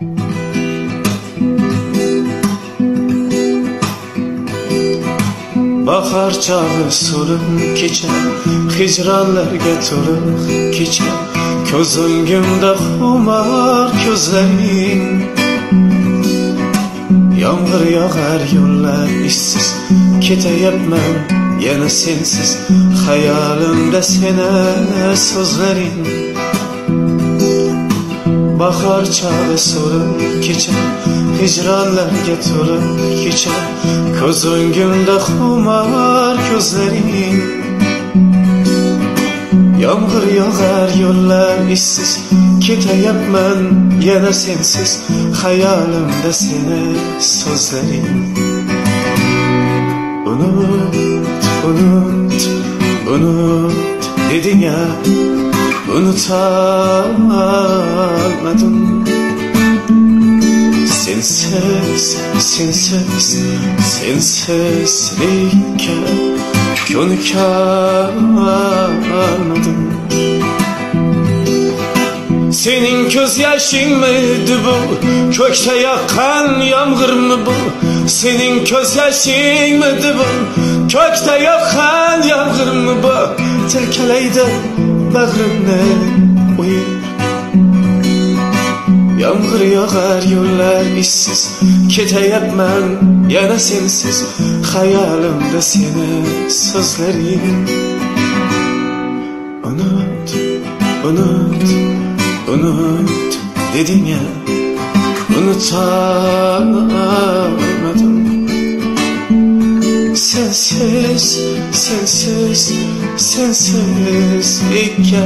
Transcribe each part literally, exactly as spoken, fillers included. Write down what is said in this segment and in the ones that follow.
Bahar çağı solub keçer, hicranlarga to'liq kechar. Ko'z o'ngimda xumar ko'zlaring, yomg'ir yog'ar yo'llar ishsiz, ketayapman yana sensiz, xayolimda seni so'zlaring. Bahar çağı solub keçer, hicranlarga to'liq kechar. Ko'z o'ngimda xumar ko'zlaring, yomg'ir yog'ar yo'llar ishsiz, ketayapman yana sensiz, xayolimda seni so'zlaring. Unut, unut, unut deding ya, unutamadım. Sensiz, sensiz, sensizlikka ko'nikalmadım. Senin göz yaşın mıydı bu? Kökte yakan yağmur mu bu? Senin göz yaşın mıydı bu? Kökte yakan yağmur mu bu? Telkeleydi bağrımda uyur. Yağmur yağar yollar işsiz, ketayapman yana sensiz, xayolimda seni so'zlaring. Unut, unut, unut deding ya, unutamadım. Sensiz, sensiz, sensizlikka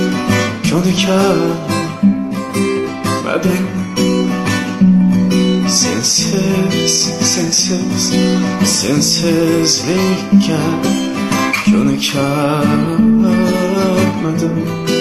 ko'nikalmadım. Sensiz, sensiz, sensizlikka ko'nikalmadım.